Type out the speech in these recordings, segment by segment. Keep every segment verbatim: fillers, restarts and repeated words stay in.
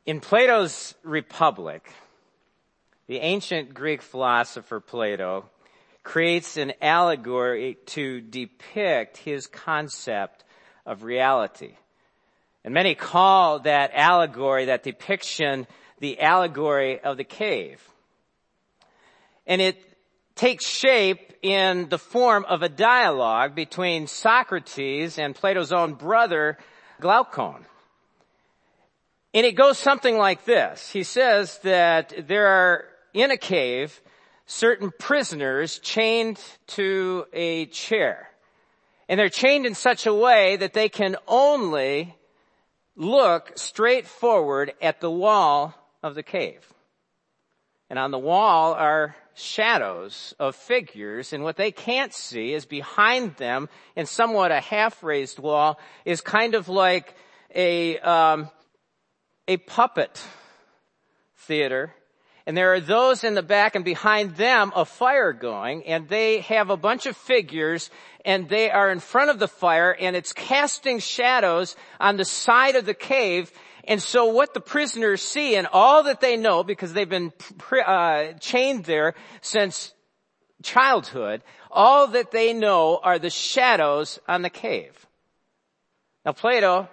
In Plato's Republic, the ancient Greek philosopher Plato creates an allegory to depict his concept of reality. And many call that allegory, that depiction, the allegory of the cave. And it takes shape in the form of a dialogue between Socrates and Plato's own brother, Glaucon. And it goes something like this. He says that there are, in a cave, certain prisoners chained to a chair. And they're chained in such a way that they can only look straight forward at the wall of the cave. And on the wall are shadows of figures, and what they can't see is behind them, in somewhat a half-raised wall, is kind of like a um, a puppet theater. And there are those in the back, and behind them a fire going, and they have a bunch of figures, and they are in front of the fire, and it's casting shadows on the side of the cave. And so what the prisoners see, and all that they know, because they've been uh, chained there since childhood, all that they know are the shadows on the cave. Now Plato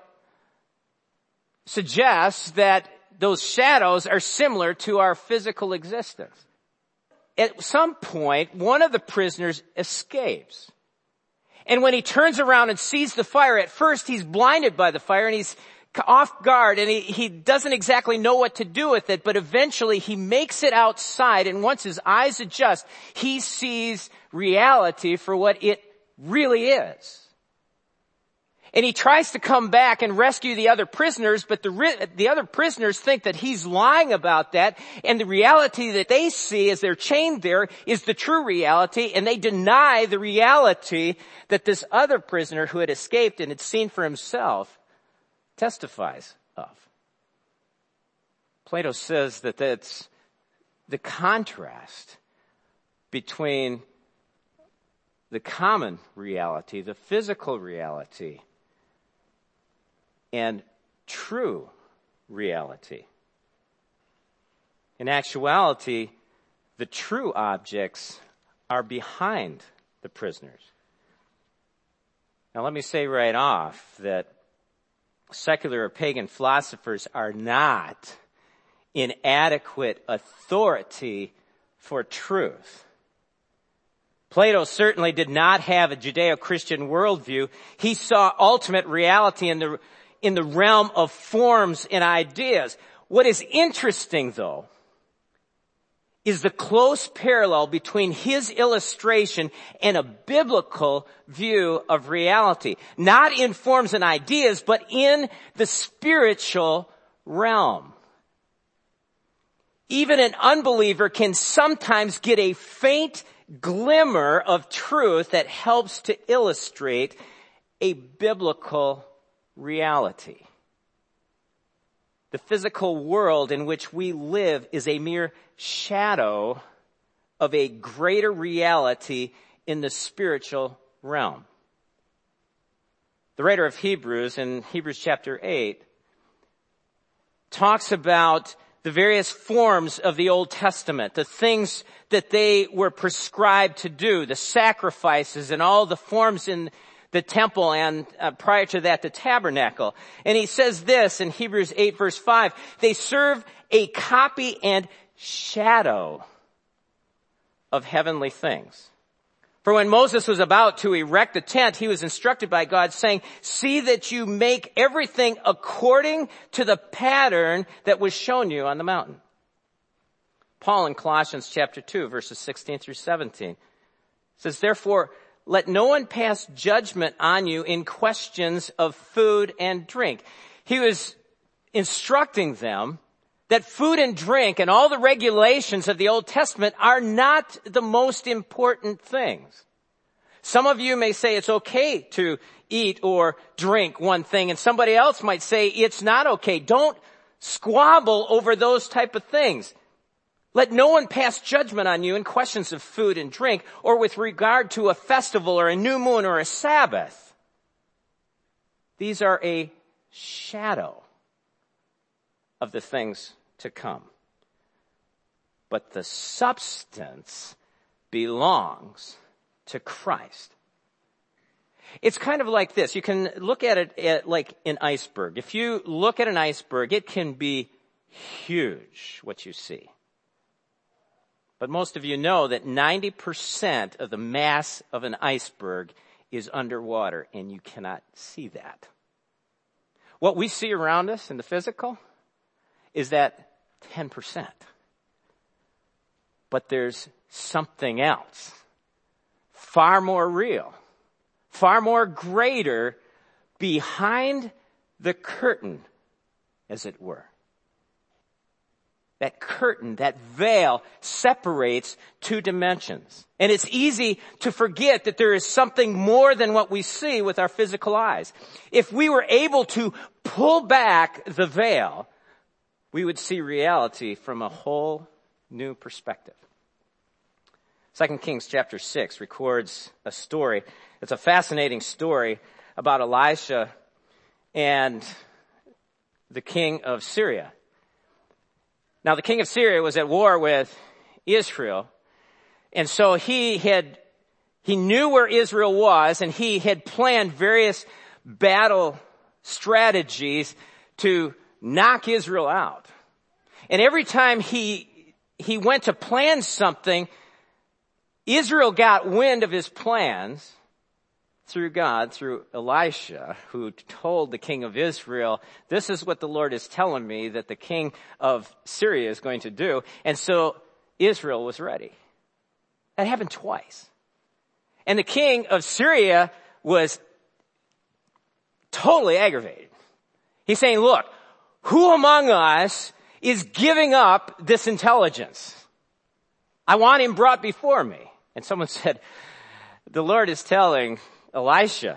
suggests that those shadows are similar to our physical existence. At some point, one of the prisoners escapes. And when he turns around and sees the fire, at first he's blinded by the fire and he's off guard, and he, he doesn't exactly know what to do with it, but eventually he makes it outside, and once his eyes adjust, he sees reality for what it really is. And he tries to come back and rescue the other prisoners, but the, the other prisoners think that he's lying about that, and the reality that they see as they're chained there is the true reality, and they deny the reality that this other prisoner who had escaped and had seen for himself testifies of. Plato says that that's the contrast between the common reality, the physical reality, and true reality. In actuality, the true objects are behind the prisoners. Now let me say right off that secular or pagan philosophers are not inadequate authority for truth. Plato certainly did not have a Judeo-Christian worldview. He saw ultimate reality in the, in the realm of forms and ideas. What is interesting, though, is the close parallel between his illustration and a biblical view of reality. Not in forms and ideas, but in the spiritual realm. Even an unbeliever can sometimes get a faint glimmer of truth that helps to illustrate a biblical reality. The physical world in which we live is a mere shadow of a greater reality in the spiritual realm. The writer of Hebrews, in Hebrews chapter eight, talks about the various forms of the Old Testament, the things that they were prescribed to do, the sacrifices and all the forms in the temple, and uh, prior to that, the tabernacle. And he says this in Hebrews eight verse five, they serve a copy and shadow of heavenly things. For when Moses was about to erect the tent, he was instructed by God saying, see that you make everything according to the pattern that was shown you on the mountain. Paul in Colossians chapter two verses sixteen through seventeen says, therefore, let no one pass judgment on you in questions of food and drink. He was instructing them that food and drink and all the regulations of the Old Testament are not the most important things. Some of you may say it's okay to eat or drink one thing, and somebody else might say it's not okay. Don't squabble over those type of things. Let no one pass judgment on you in questions of food and drink, or with regard to a festival or a new moon or a Sabbath. These are a shadow of the things to come. But the substance belongs to Christ. It's kind of like this. You can look at it at like an iceberg. If you look at an iceberg, it can be huge, what you see. But most of you know that ninety percent of the mass of an iceberg is underwater, and you cannot see that. What we see around us in the physical is that ten percent. But there's something else, far more real, far more greater, behind the curtain, as it were. That curtain, that veil, separates two dimensions. And it's easy to forget that there is something more than what we see with our physical eyes. If we were able to pull back the veil, we would see reality from a whole new perspective. Second Kings chapter six records a story. It's a fascinating story about Elisha and the king of Syria. Now, the king of Syria was at war with Israel, and so he had, he knew where Israel was, and he had planned various battle strategies to knock Israel out. And every time he, he went to plan something, Israel got wind of his plans through God, through Elisha, who told the king of Israel, this is what the Lord is telling me that the king of Syria is going to do. And so Israel was ready. That happened twice. And the king of Syria was totally aggravated. He's saying, look, who among us is giving up this intelligence? I want him brought before me. And someone said, the Lord is telling Elisha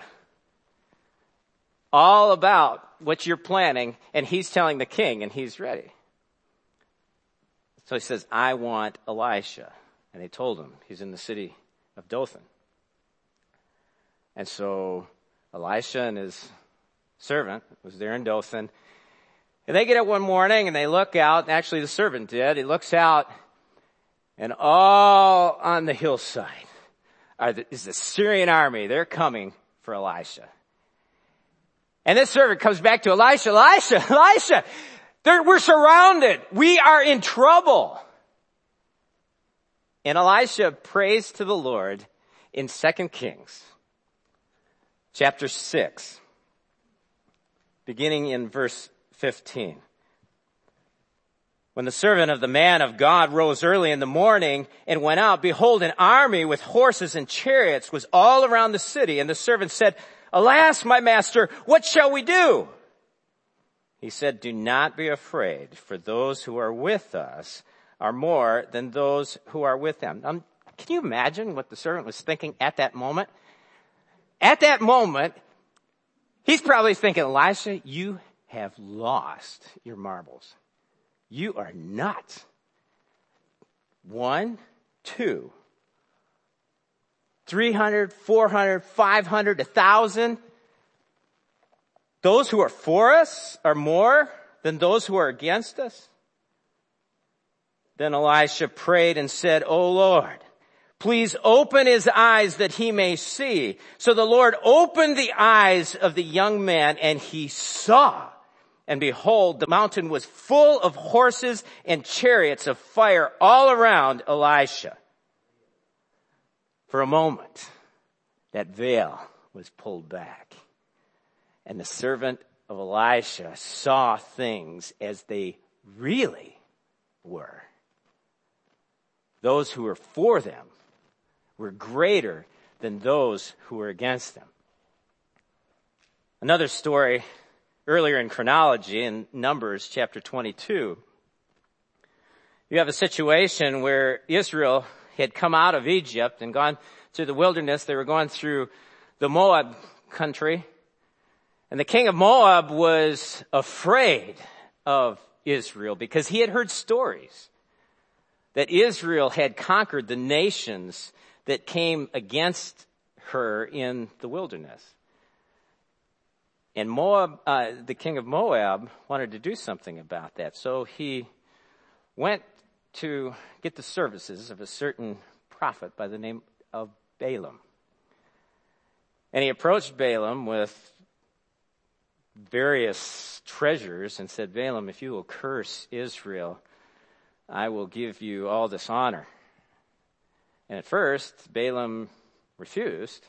all about what you're planning, and he's telling the king, and he's ready. So he says, I want Elisha. And they told him he's in the city of Dothan. And so Elisha and his servant was there in Dothan. And they get up one morning and they look out. Actually, the servant did. He looks out, and all on the hillside Are the, is the Syrian army. They're coming for Elisha. And this servant comes back to Elisha, Elisha, Elisha, we're surrounded. We are in trouble. And Elisha prays to the Lord in Second Kings chapter six, beginning in verse fifteen. When the servant of the man of God rose early in the morning and went out, behold, an army with horses and chariots was all around the city. And the servant said, Alas, my master, what shall we do? He said, Do not be afraid, for those who are with us are more than those who are with them. Um, can you imagine what the servant was thinking at that moment? At that moment, he's probably thinking, Elisha, you have lost your marbles. You are nuts. One, two, three hundred, four hundred, five hundred, a thousand. Those who are for us are more than those who are against us. Then Elisha prayed and said, O Lord, please open his eyes that he may see. So the Lord opened the eyes of the young man, and he saw. And behold, the mountain was full of horses and chariots of fire all around Elisha. For a moment, that veil was pulled back, and the servant of Elisha saw things as they really were. Those who were for them were greater than those who were against them. Another story earlier in chronology, in Numbers chapter twenty-two, you have a situation where Israel had come out of Egypt and gone through the wilderness. They were going through the Moab country. And the king of Moab was afraid of Israel because he had heard stories that Israel had conquered the nations that came against her in the wilderness. And Moab, uh, the king of Moab wanted to do something about that. So he went to get the services of a certain prophet by the name of Balaam. And he approached Balaam with various treasures and said, Balaam, if you will curse Israel, I will give you all this honor. And at first, Balaam refused.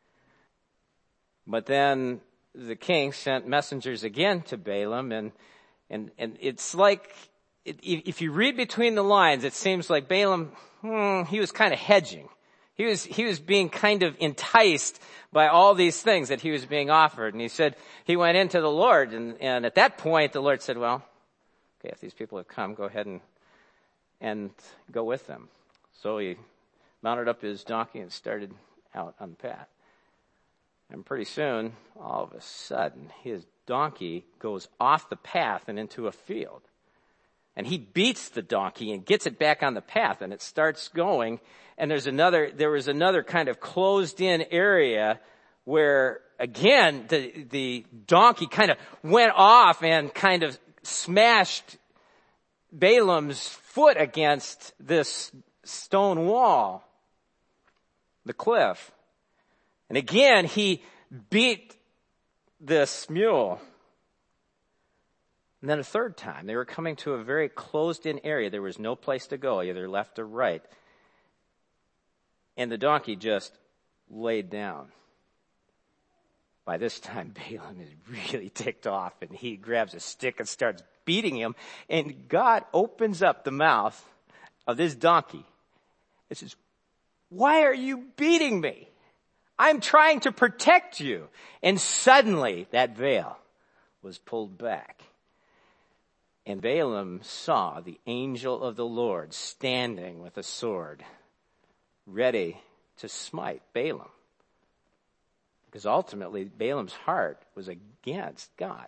But then the king sent messengers again to Balaam, and and and it's like, it, if you read between the lines, it seems like Balaam, hmm, he was kind of hedging. He was, he was being kind of enticed by all these things that he was being offered. And he said, he went into the Lord, and, and at that point, the Lord said, well, okay, if these people have come, go ahead and, and go with them. So he mounted up his donkey and started out on the path. And pretty soon, all of a sudden, his donkey goes off the path and into a field. And he beats the donkey and gets it back on the path, and it starts going. And there's another, there was another kind of closed in area where, again, the, the donkey kind of went off and kind of smashed Balaam's foot against this stone wall, the cliff. And again, he beat this mule. And then a third time, they were coming to a very closed-in area. There was no place to go, either left or right. And the donkey just laid down. By this time, Balaam is really ticked off, and he grabs a stick and starts beating him. And God opens up the mouth of this donkey and says, why are you beating me? I'm trying to protect you. And suddenly, that veil was pulled back. And Balaam saw the angel of the Lord standing with a sword, ready to smite Balaam. Because ultimately, Balaam's heart was against God.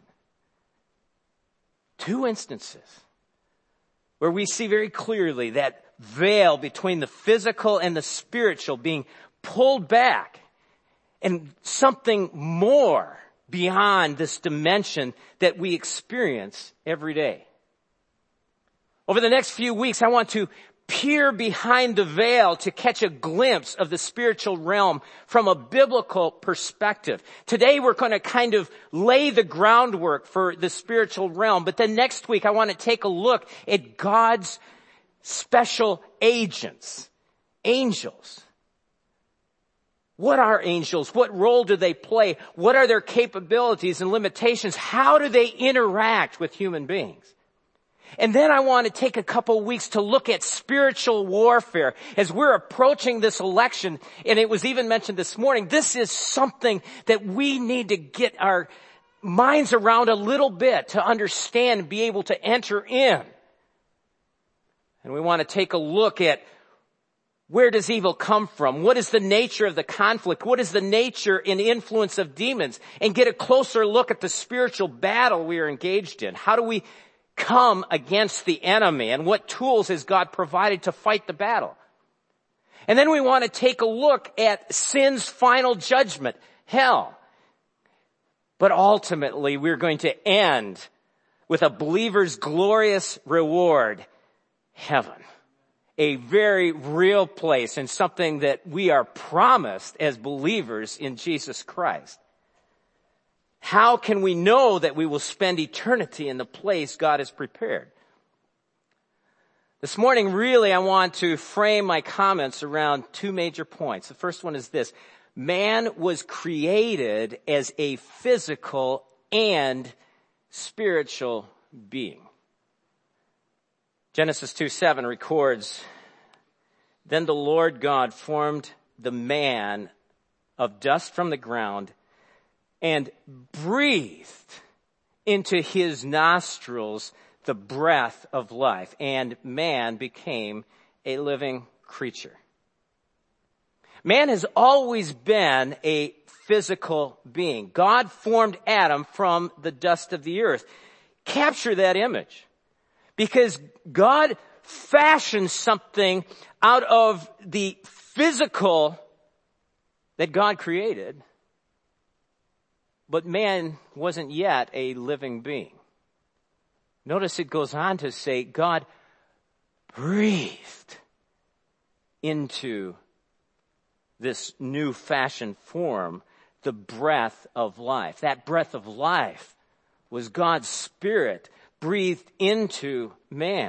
Two instances where we see very clearly that veil between the physical and the spiritual being pulled back, and something more beyond this dimension that we experience every day. Over the next few weeks, I want to peer behind the veil to catch a glimpse of the spiritual realm from a biblical perspective. Today, we're going to kind of lay the groundwork for the spiritual realm, but then next week, I want to take a look at God's special agents, angels. What are angels? What role do they play? What are their capabilities and limitations? How do they interact with human beings? And then I want to take a couple of weeks to look at spiritual warfare as we're approaching this election. And it was even mentioned this morning, this is something that we need to get our minds around a little bit to understand and be able to enter in. And we want to take a look at, where does evil come from? What is the nature of the conflict? What is the nature and influence of demons? And get a closer look at the spiritual battle we are engaged in. How do we come against the enemy? And what tools has God provided to fight the battle? And then we want to take a look at sin's final judgment, hell. But ultimately, we're going to end with a believer's glorious reward, heaven. A very real place and something that we are promised as believers in Jesus Christ. How can we know that we will spend eternity in the place God has prepared? This morning, really, I want to frame my comments around two major points. The first one is this. Man was created as a physical and spiritual being. Genesis two seven records, then the Lord God formed the man of dust from the ground and breathed into his nostrils the breath of life, and man became a living creature. Man has always been a physical being. God formed Adam from the dust of the earth. Capture that image. Because God fashioned something out of the physical that God created But man wasn't yet a living being. Notice it goes on to say God breathed into this new fashioned form the breath of life. That breath of life was God's Spirit breathed into man.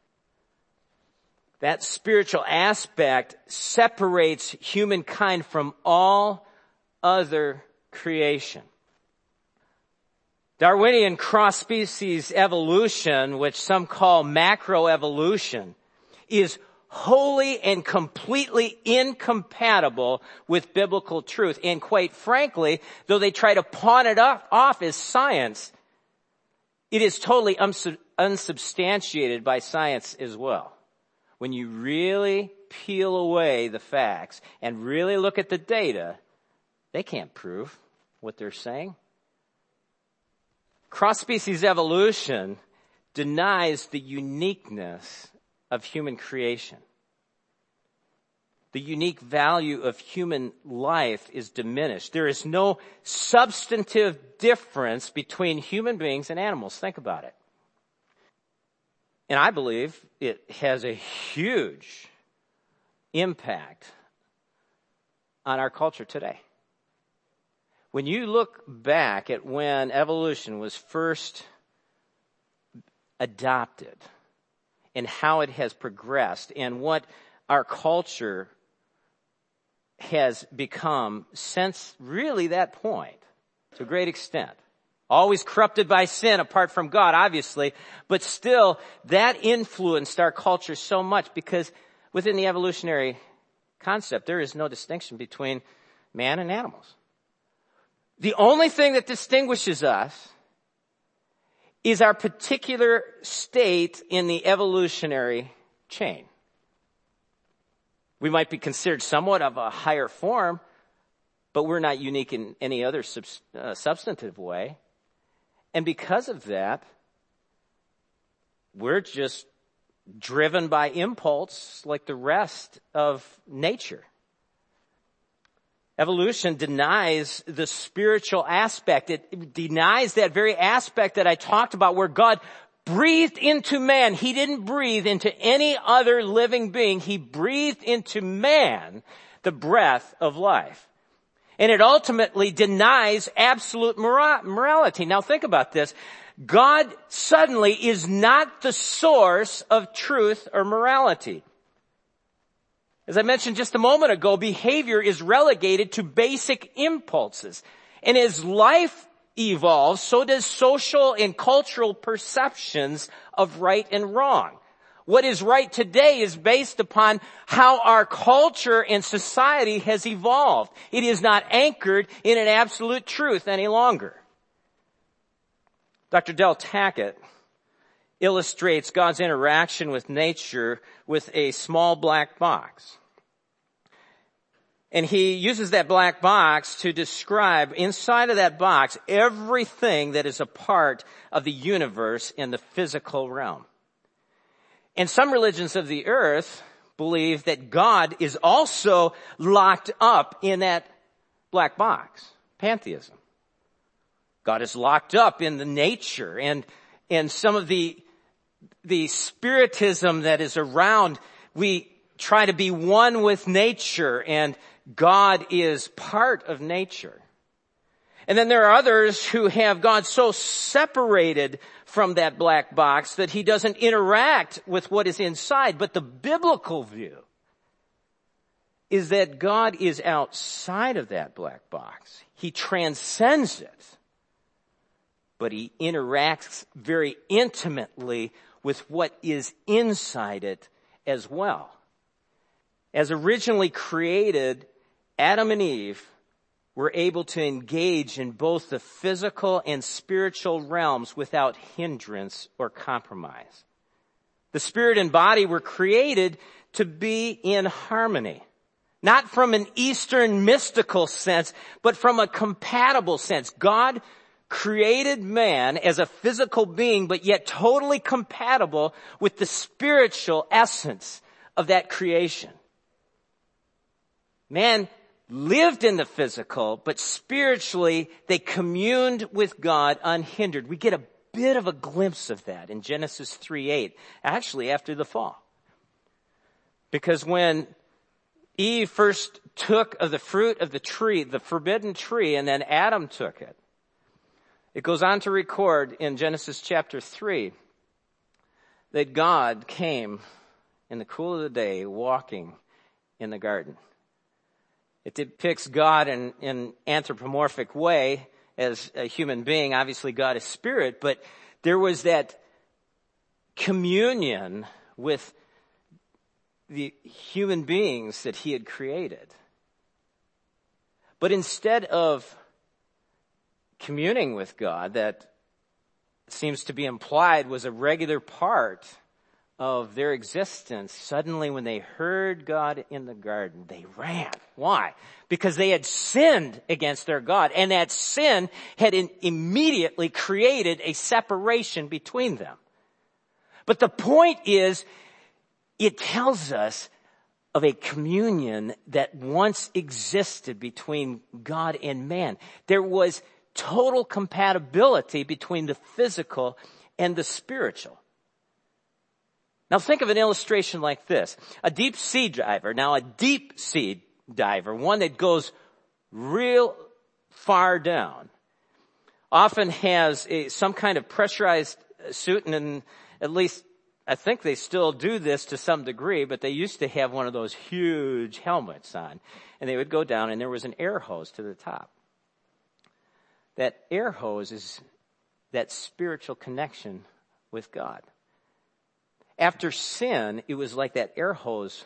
That spiritual aspect separates humankind from all other creation. Darwinian cross-species evolution, which some call macroevolution, is wholly and completely incompatible with biblical truth. And quite frankly, though they try to pawn it off, off as science, it is totally unsub- unsubstantiated by science as well. When you really peel away the facts and really look at the data, they can't prove what they're saying. Cross-species evolution denies the uniqueness of human creation. The unique value of human life is diminished. There is no substantive difference between human beings and animals. Think about it. And I believe it has a huge impact on our culture today. When you look back at when evolution was first adopted and how it has progressed and what our culture has become since really that point, to a great extent. Always corrupted by sin apart from God, obviously, but still that influenced our culture so much because within the evolutionary concept, there is no distinction between man and animals. The only thing that distinguishes us is our particular state in the evolutionary chain. We might be considered somewhat of a higher form, but we're not unique in any other sub, uh, substantive way. And because of that, we're just driven by impulse like the rest of nature. Evolution denies the spiritual aspect. It denies that very aspect that I talked about where God breathed into man. He didn't breathe into any other living being. He breathed into man the breath of life. And it ultimately denies absolute morality. Now think about this. God suddenly is not the source of truth or morality. As I mentioned just a moment ago, behavior is relegated to basic impulses. And as life evolves, so does social and cultural perceptions of right and wrong. What is right today is based upon how our culture and society has evolved. It is not anchored in an absolute truth any longer. Doctor Del Tackett illustrates God's interaction with nature with a small black box. And he uses that black box to describe inside of that box everything that is a part of the universe in the physical realm. And some religions of the earth believe that God is also locked up in that black box. Pantheism. God is locked up in the nature and, and some of the, the spiritism that is around. We try to be one with nature and God is part of nature. And then there are others who have God so separated from that black box that he doesn't interact with what is inside. But the biblical view is that God is outside of that black box. He transcends it, but he interacts very intimately with what is inside it as well. As originally created, Adam and Eve were able to engage in both the physical and spiritual realms without hindrance or compromise. The spirit and body were created to be in harmony, not from an Eastern mystical sense, but from a compatible sense. God created man as a physical being, but yet totally compatible with the spiritual essence of that creation. Man lived in the physical, but spiritually they communed with God unhindered. We get a bit of a glimpse of that in Genesis three eight, actually after the fall. Because when Eve first took of the fruit of the tree, the forbidden tree, and then Adam took it, it goes on to record in Genesis chapter three that God came in the cool of the day walking in the garden. It depicts God in an anthropomorphic way as a human being. Obviously, God is spirit, but there was that communion with the human beings that he had created. But instead of communing with God, that seems to be implied was a regular part of their existence, suddenly when they heard God in the garden, they ran. Why? Because they had sinned against their God, and that sin had in, immediately created a separation between them. But the point is, it tells us of a communion that once existed between God and man. There was total compatibility between the physical and the spiritual. Now think of an illustration like this. A deep sea diver. Now a deep sea diver, one that goes real far down, often has a, some kind of pressurized suit, and in, at least I think they still do this to some degree, but they used to have one of those huge helmets on, and they would go down and there was an air hose to the top. That air hose is that spiritual connection with God. After sin, it was like that air hose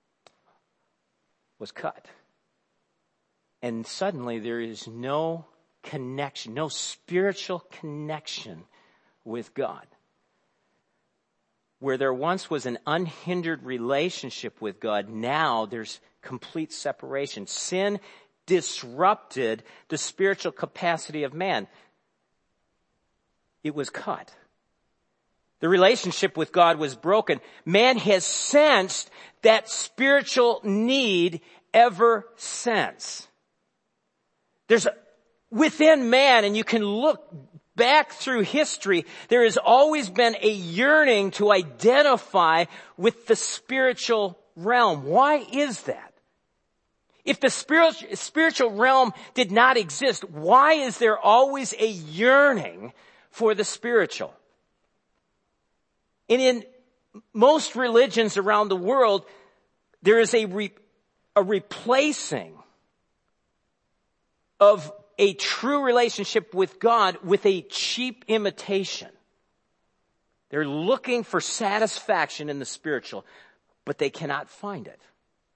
was cut. And suddenly there is no connection, no spiritual connection with God. Where there once was an unhindered relationship with God, now there's complete separation. Sin disrupted the spiritual capacity of man. It was cut. The relationship with God was broken. Man has sensed that spiritual need ever since. There's a, within man, and you can look back through history, there has always been a yearning to identify with the spiritual realm. Why is that? If the spiritual, spiritual realm did not exist, why is there always a yearning for the spiritual? And in most religions around the world, there is a, re, a replacing of a true relationship with God with a cheap imitation. They're looking for satisfaction in the spiritual, but they cannot find it.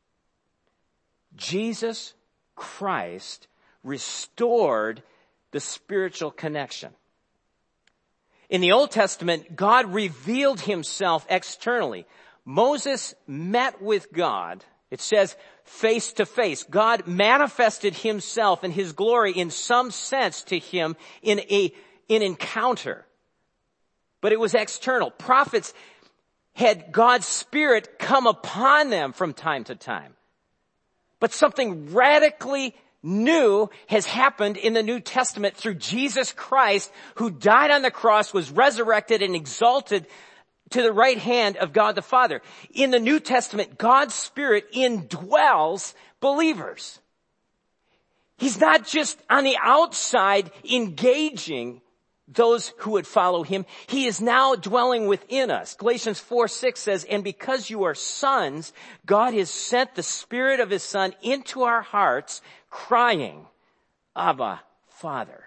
Jesus Christ restored the spiritual connection. In the Old Testament, God revealed himself externally. Moses met with God. It says face to face. God manifested himself and his glory in some sense to him in a, in encounter. But it was external. Prophets had God's Spirit come upon them from time to time. But something radically new has happened in the New Testament through Jesus Christ, who died on the cross, was resurrected and exalted to the right hand of God the Father. In the New Testament, God's Spirit indwells believers. He's not just on the outside engaging those who would follow him. He is now dwelling within us. Galatians four six says, and because you are sons, God has sent the Spirit of his Son into our hearts, crying, Abba, Father.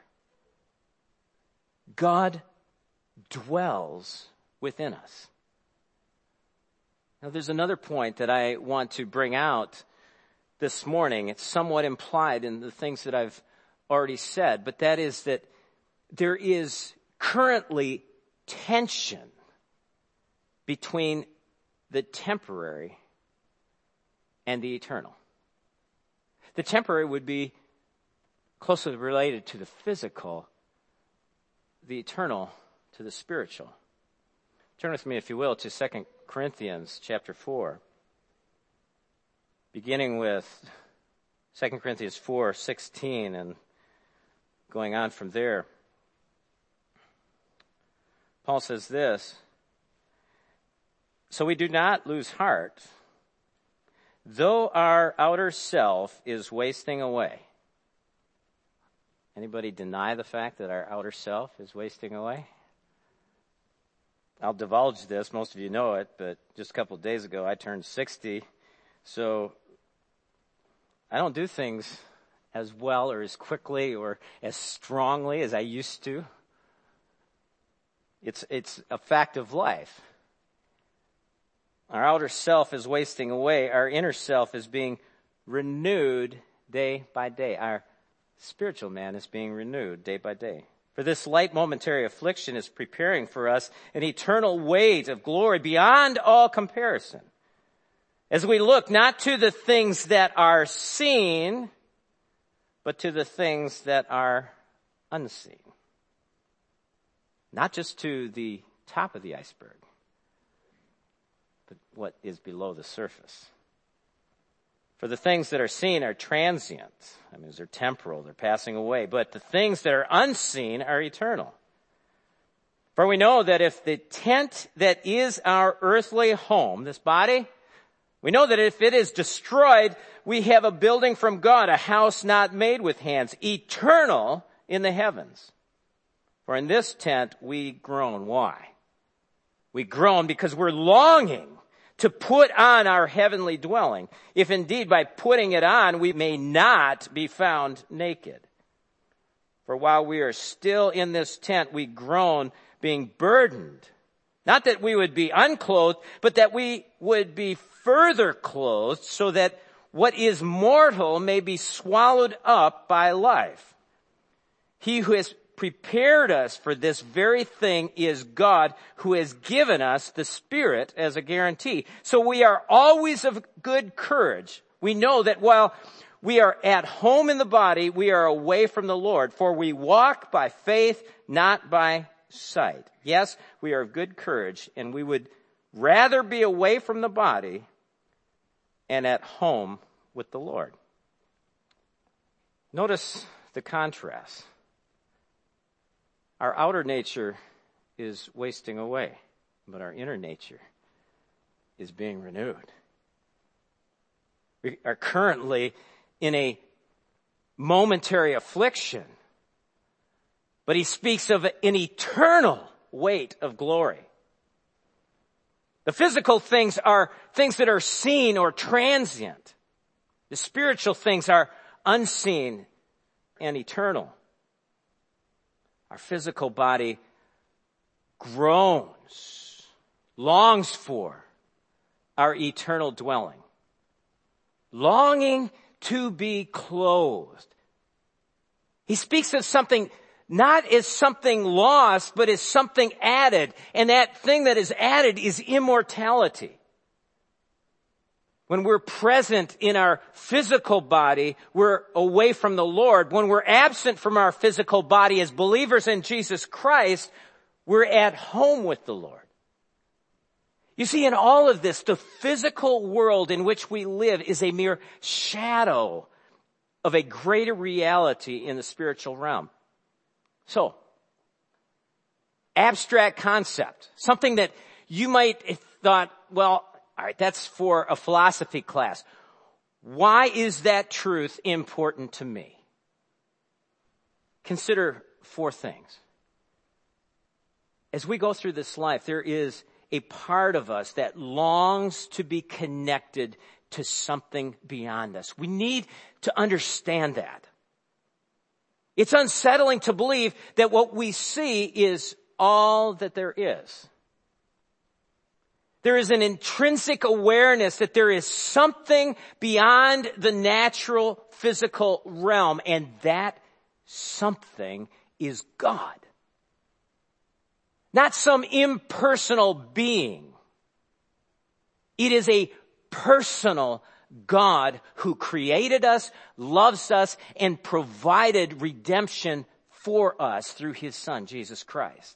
God dwells within us. Now there's another point that I want to bring out this morning. It's somewhat implied in the things that I've already said, but that is that there is currently tension between the temporary and the eternal. The temporary would be closely related to the physical, the eternal to the spiritual. Turn with me, if you will, to Second Corinthians chapter four, beginning with Second Corinthians four sixteen and going on from there. Paul says this, so we do not lose heart, though our outer self is wasting away. Anybody deny the fact that our outer self is wasting away? I'll divulge this. Most of you know it, but just a couple of days ago I turned sixty. So I don't do things as well or as quickly or as strongly as I used to. It's, it's a fact of life. Our outer self is wasting away. Our inner self is being renewed day by day. Our spiritual man is being renewed day by day. For this light momentary affliction is preparing for us an eternal weight of glory beyond all comparison. As we look not to the things that are seen, but to the things that are unseen. Not just to the top of the iceberg, but what is below the surface. For the things that are seen are transient. I mean, they're temporal, they're passing away. But the things that are unseen are eternal. For we know that if the tent that is our earthly home, this body, we know that if it is destroyed, we have a building from God, a house not made with hands, eternal in the heavens. For in this tent we groan. Why? We groan because we're longing to put on our heavenly dwelling, if indeed by putting it on we may not be found naked. For while we are still in this tent, we groan, being burdened. Not that we would be unclothed, but that we would be further clothed, so that what is mortal may be swallowed up by life. He who has prepared us for this very thing is God, who has given us the Spirit as a guarantee. So we are always of good courage. We know that while we are at home in the body, we are away from the Lord, for we walk by faith, not by sight. Yes, we are of good courage, and we would rather be away from the body and at home with the Lord. Notice the contrast. Our outer nature is wasting away, but our inner nature is being renewed. We are currently in a momentary affliction, but he speaks of an eternal weight of glory. The physical things are things that are seen or transient. The spiritual things are unseen and eternal. Our physical body groans, longs for our eternal dwelling, longing to be clothed. He speaks of something not as something lost, but as something added. And that thing that is added is immortality. When we're present in our physical body, we're away from the Lord. When we're absent from our physical body as believers in Jesus Christ, we're at home with the Lord. You see, in all of this, the physical world in which we live is a mere shadow of a greater reality in the spiritual realm. So, abstract concept, something that you might have thought, well, all right, that's for a philosophy class. Why is that truth important to me? Consider four things. As we go through this life, there is a part of us that longs to be connected to something beyond us. We need to understand that. It's unsettling to believe that what we see is all that there is. There is an intrinsic awareness that there is something beyond the natural physical realm, and that something is God. Not some impersonal being. It is a personal God who created us, loves us, and provided redemption for us through his Son, Jesus Christ.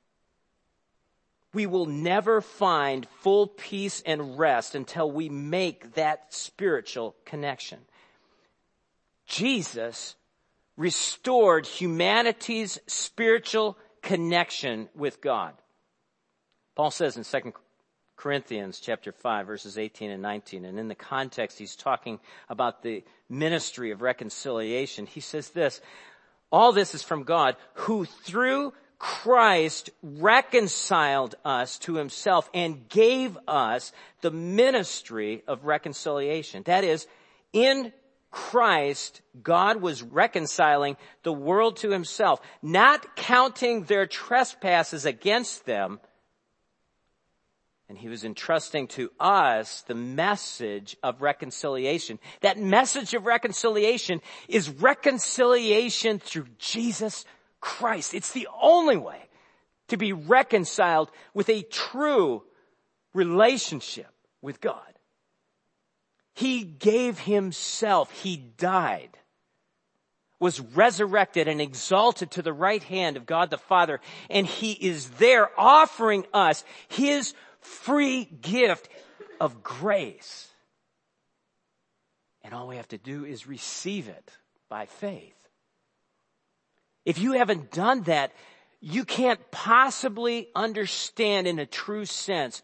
We will never find full peace and rest until we make that spiritual connection. Jesus restored humanity's spiritual connection with God. Paul says in Second Corinthians chapter five, verses eighteen and nineteen, and in the context he's talking about the ministry of reconciliation. He says this, all this is from God, who through Christ reconciled us to himself and gave us the ministry of reconciliation. That is, in Christ, God was reconciling the world to himself, not counting their trespasses against them. And he was entrusting to us the message of reconciliation. That message of reconciliation is reconciliation through Jesus Christ. It's the only way to be reconciled with a true relationship with God. He gave himself. He died, was resurrected and exalted to the right hand of God the Father. And he is there offering us his free gift of grace. And all we have to do is receive it by faith. If you haven't done that, you can't possibly understand in a true sense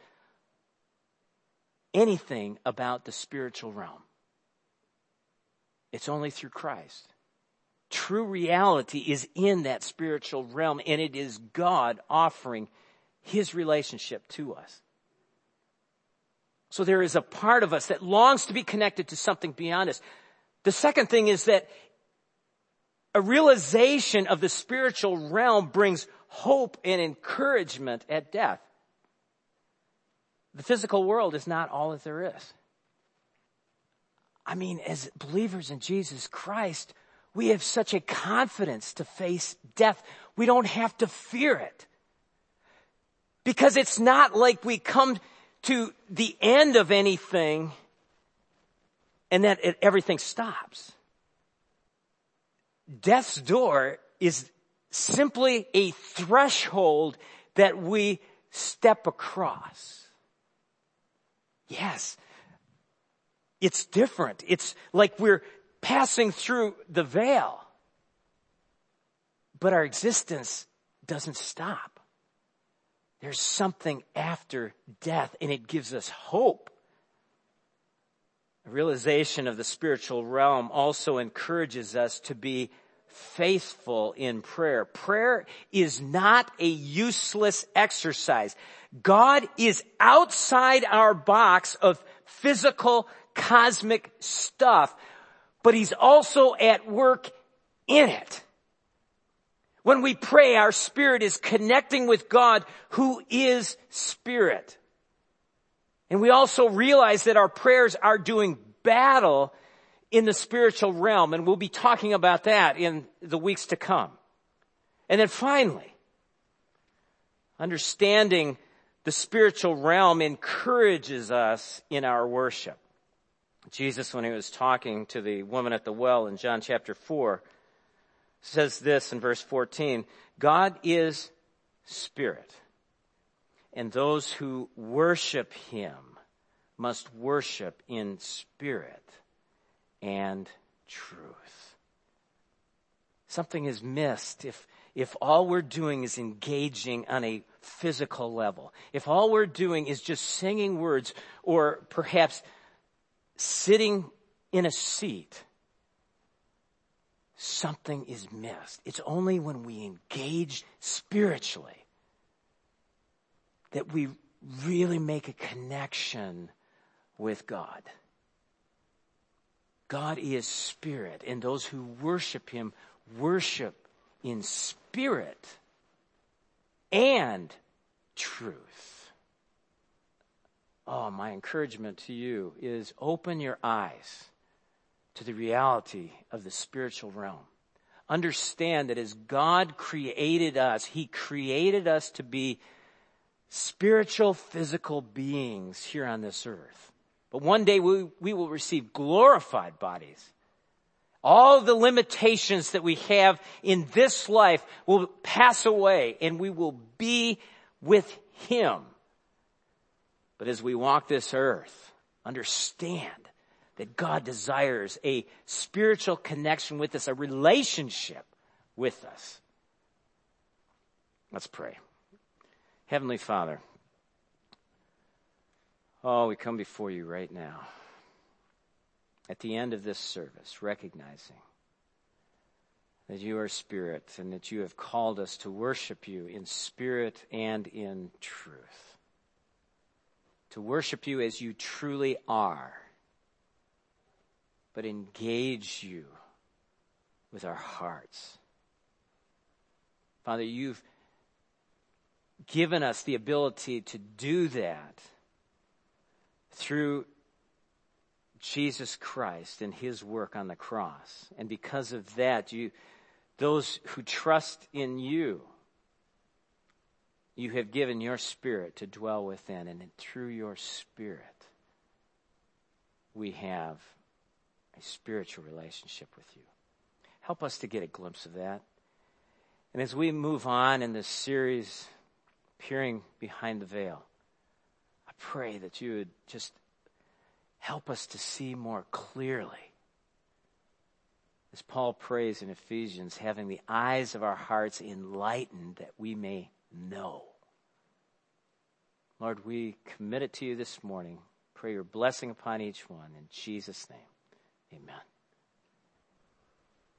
anything about the spiritual realm. It's only through Christ. True reality is in that spiritual realm, and it is God offering his relationship to us. So there is a part of us that longs to be connected to something beyond us. The second thing is that a realization of the spiritual realm brings hope and encouragement at death. The physical world is not all that there is. I mean, as believers in Jesus Christ, we have such a confidence to face death. We don't have to fear it. Because it's not like we come to the end of anything and that it, everything stops. Death's door is simply a threshold that we step across. Yes, it's different. It's like we're passing through the veil. But our existence doesn't stop. There's something after death, and it gives us hope. A realization of the spiritual realm also encourages us to be faithful in prayer. Prayer is not a useless exercise. God is outside our box of physical, cosmic stuff, but he's also at work in it. When we pray, our spirit is connecting with God, who is spirit. And we also realize that our prayers are doing battle in the spiritual realm, and we'll be talking about that in the weeks to come. And then finally, understanding the spiritual realm encourages us in our worship. Jesus, when he was talking to the woman at the well in John chapter four, says this in verse fourteen, God is spirit, and those who worship him must worship in spirit and truth. Something is missed if if all we're doing is engaging on a physical level. If all we're doing is just singing words or perhaps sitting in a seat, something is missed. It's only when we engage spiritually that we really make a connection with God. God is spirit, and those who worship him worship in spirit and truth. Oh, my encouragement to you is open your eyes to the reality of the spiritual realm. Understand that as God created us, he created us to be spiritual, physical beings here on this earth. But one day we, we will receive glorified bodies. All the limitations that we have in this life will pass away, and we will be with him. But as we walk this earth, understand that God desires a spiritual connection with us, a relationship with us. Let's pray. Heavenly Father, oh, we come before you right now at the end of this service, recognizing that you are Spirit and that you have called us to worship you in spirit and in truth. To worship you as you truly are, but engage you with our hearts. Father, you've given us the ability to do that through Jesus Christ and his work on the cross. And because of that, you, those who trust in you, you have given your Spirit to dwell within. And through your Spirit, we have a spiritual relationship with you. Help us to get a glimpse of that. And as we move on in this series, Peering Behind the Veil, I pray that you would just help us to see more clearly. As Paul prays in Ephesians, having the eyes of our hearts enlightened that we may know. Lord, we commit it to you this morning. Pray your blessing upon each one. In Jesus' name, amen.